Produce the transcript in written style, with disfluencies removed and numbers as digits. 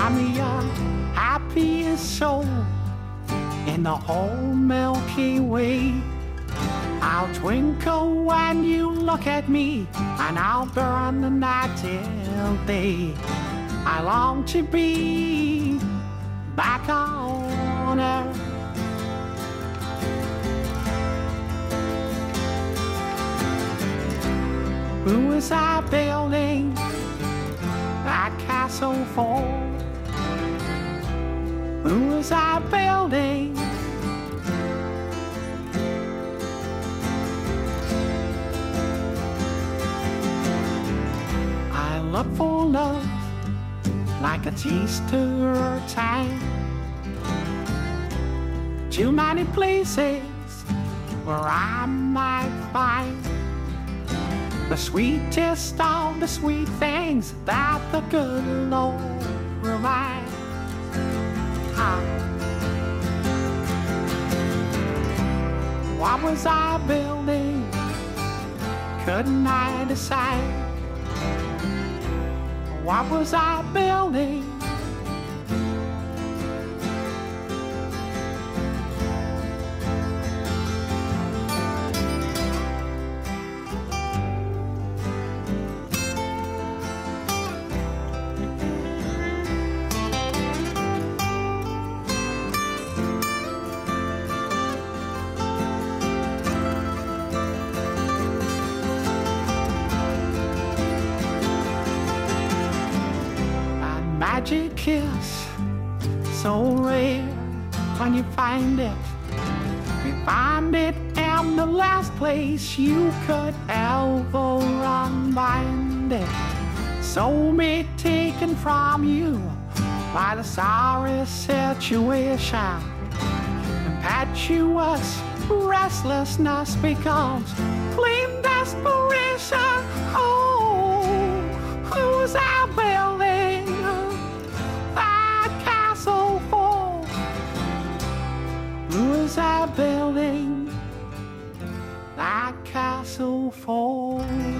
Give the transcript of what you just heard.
I'm the happiest soul in the whole Milky Way. I'll twinkle when you look at me, and I'll burn the night till day. I long to be back on earth. Who was I building that castle for? Who was I building? I look for love like a Easter time. Too many places where I might find the sweetest of the sweet things that the good Lord provides. What was I building? Couldn't I decide? What was I building? Magic kiss, so rare when you find it. You find it in the last place you could ever unbind it. So be taken from you by the sorry situation. Impetuous restlessness becomes clean desperation. Oh, who's out building that castle for? Who's out building that castle for?